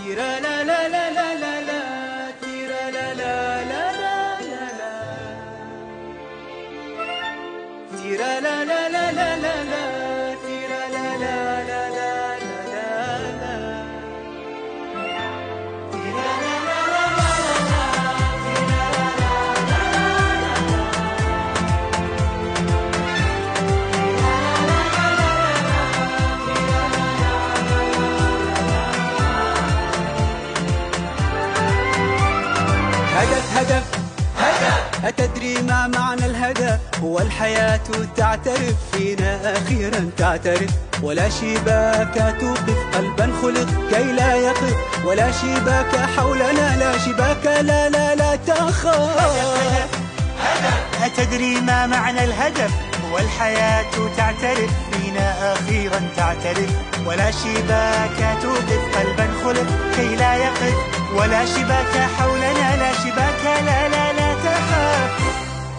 تيرا لا لا لا لا لا لا، تيرا لا لا لا لا لا لا، تيرا لا لا لا لا لا لا، تيرا لا لا لا لا لا لا، تيرا لا لا لا لا لا، تيرا لا لا لا لا لا، هدف أتدري ما معنى الهدف؟ هو الحياة تعترف فينا أخيرا تعترف، ولا شباك توقف قلبا خلق كي لا يقف، ولا شباك حولنا لا شباك لا لا لا تخاف. أتدري ما معنى الهدف؟ هو الحياة تعترف فينا أخيرا تعترف، ولا شباك توقف قلبا خلق كي لا يقف، ولا شباك حولنا لا شباك لا لا لا تخاف.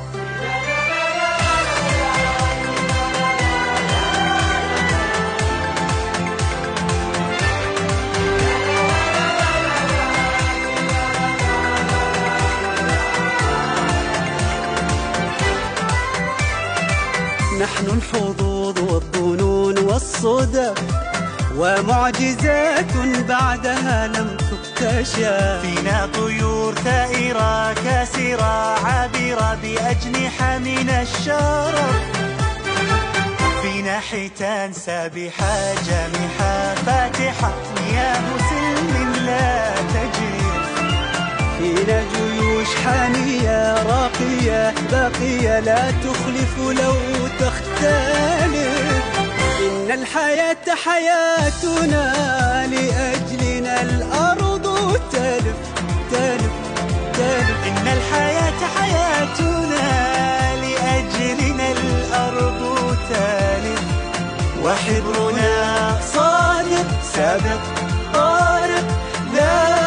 نحن الحظوظ والظنون والصدف، ومعجزات بعدها لم تكتشف. فينا طيور ثائرة كاسرة عابرة بأجنحة من الشرف، فينا حيتان سابحة جامحة فاتحة مياه سلم لا تجرف، فينا جيوش حانية راقية باقية لا تخلف لو تختلف. إن الحياة حياتنا لأجلنا الأرض تلف تلف تلف. إن الحياة حياتنا لأجلنا الأرض تلف، وحبرنا صادق سابق طارق لا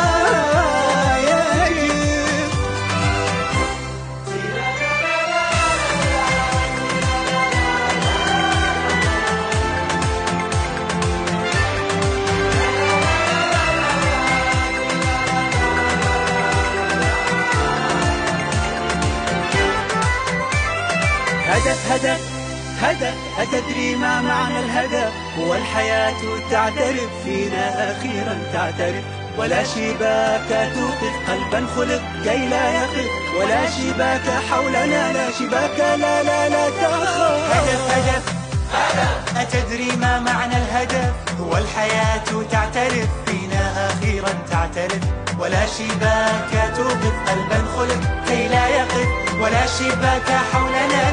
هدف أتدري ما معنى الهدف؟ هو الحياة تعترف فينا أخيرا تعترف، ولا شباك توقف قلبا خلق كي لا يقف، ولا شباك حولنا لا شباك لا لا لا تخاف. هدف أتدري ما معنى الهدف؟ هو الحياة تعترف فينا أخيرا تعترف، ولا شباك توقف قلبا خلق كي لا يقف، ولا شباك حولنا